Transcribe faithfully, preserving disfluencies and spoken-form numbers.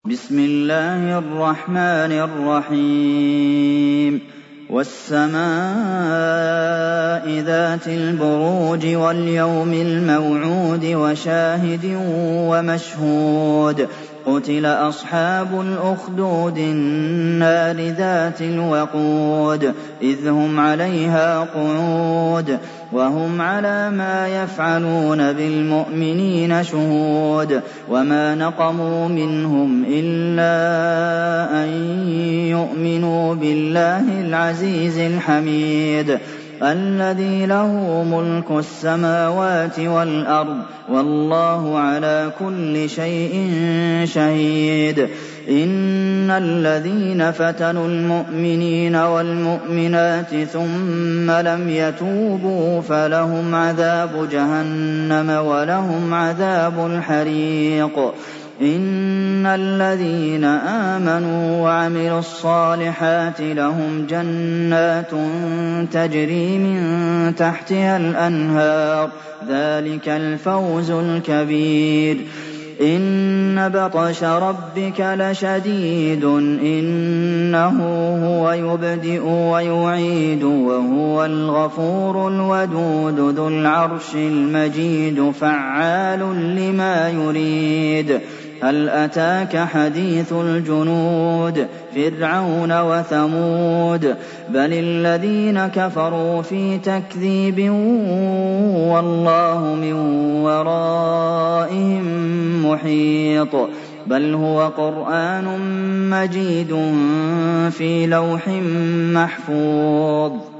بسم الله الرحمن الرحيم والسماء ذات البروج واليوم الموعود وشاهد ومشهود قتل أصحاب الأخدود النار ذات الوقود إذ هم عليها قعود وهم على ما يفعلون بالمؤمنين شهود وما نقموا منهم إلا أن يؤمنوا بالله العزيز الحميد الذي له ملك السماوات والأرض والله على كل شيء شهيد إن الذين فتنوا المؤمنين والمؤمنات ثم لم يتوبوا فلهم عذاب جهنم ولهم عذاب الحريق إن الذين آمنوا وعملوا الصالحات لهم جنات تجري من تحتها الأنهار ذلك الفوز الكبير إن بطش ربك لشديد إنه هو يبدئ ويعيد وهو الغفور الودود ذو العرش المجيد فعال لما يريد هل أتاك حديث الجنود فرعون وثمود بل الذين كفروا في تكذيب والله من ورائهم محيط بل هو قرآن مجيد في لوح محفوظ